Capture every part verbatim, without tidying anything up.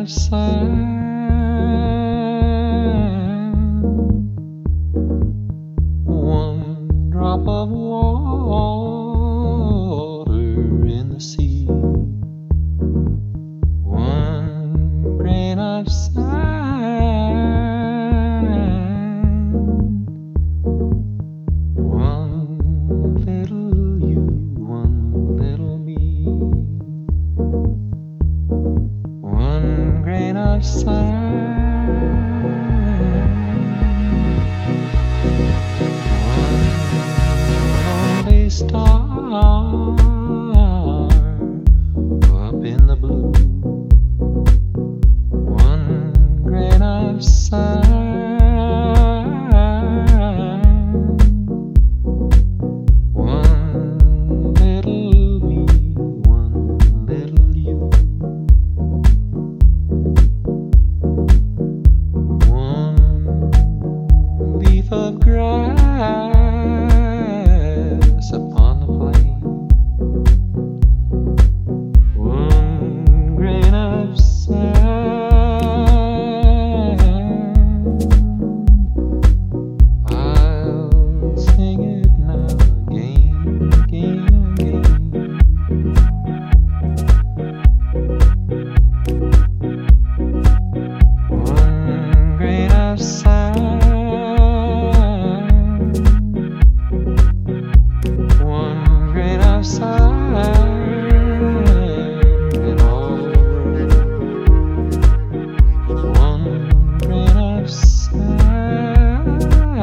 of sand, one drop of water in the sea, one grain of sand, one little you, one little me, one grain of sand, one lonely star up in the blue, one grain of sand, one little me, one little you, one leaf of grass upon the plain, one grain of sand. I'll sing it now again, again, again. One grain of sand, one grain of sand in all the world, one grain of sand,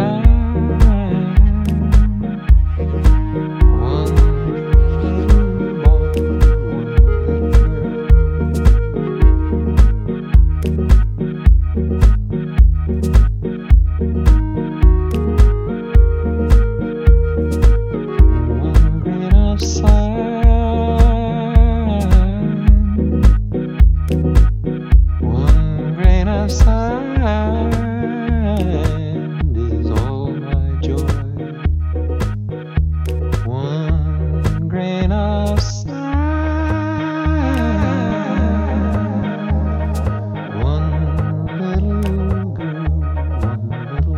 one little boy, one little one grain of sand, one grain of sand is all my joy. One grain of sand, one little girl, one little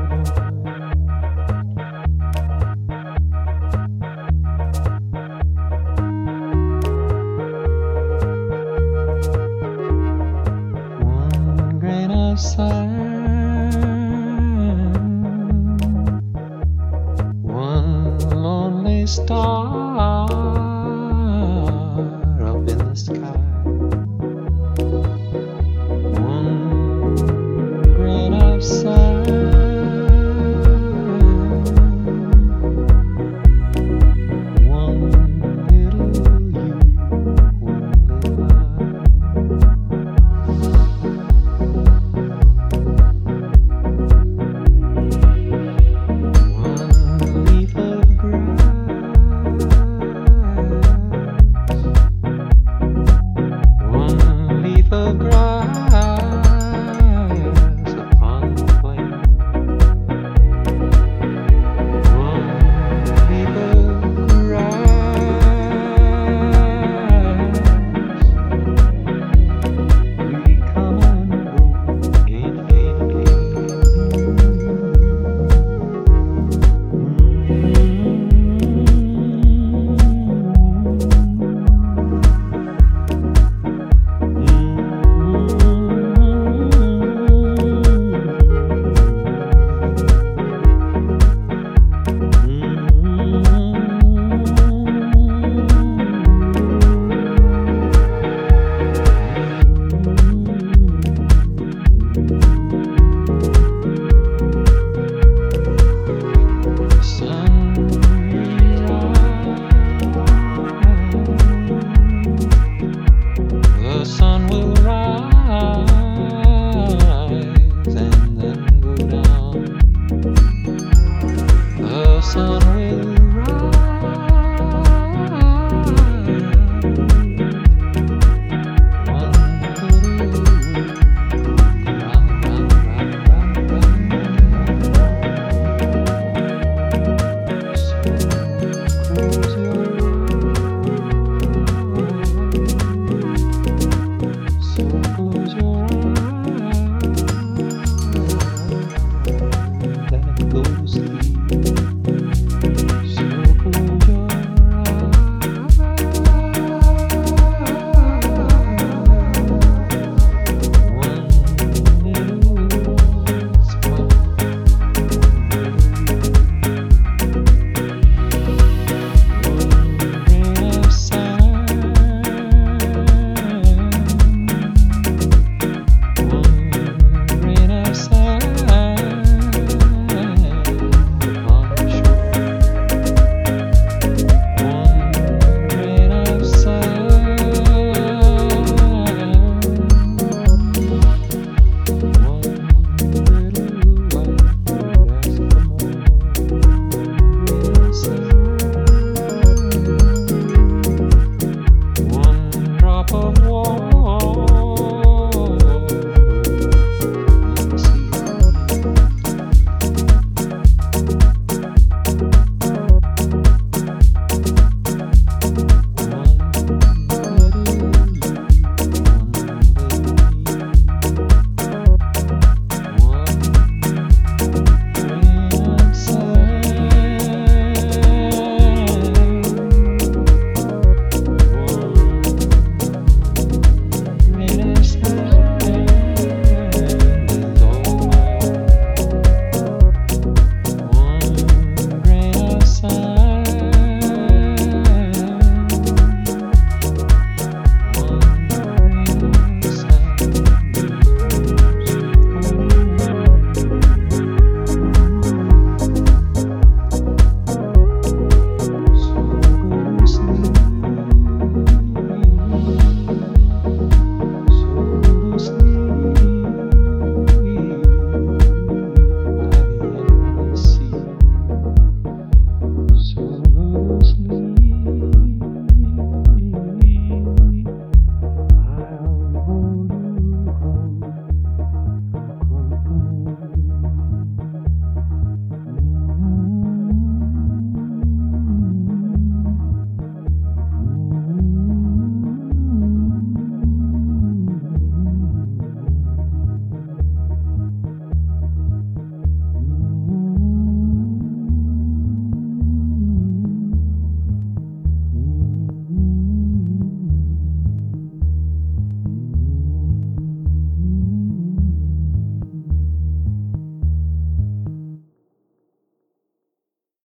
one grain of sand, one lonely star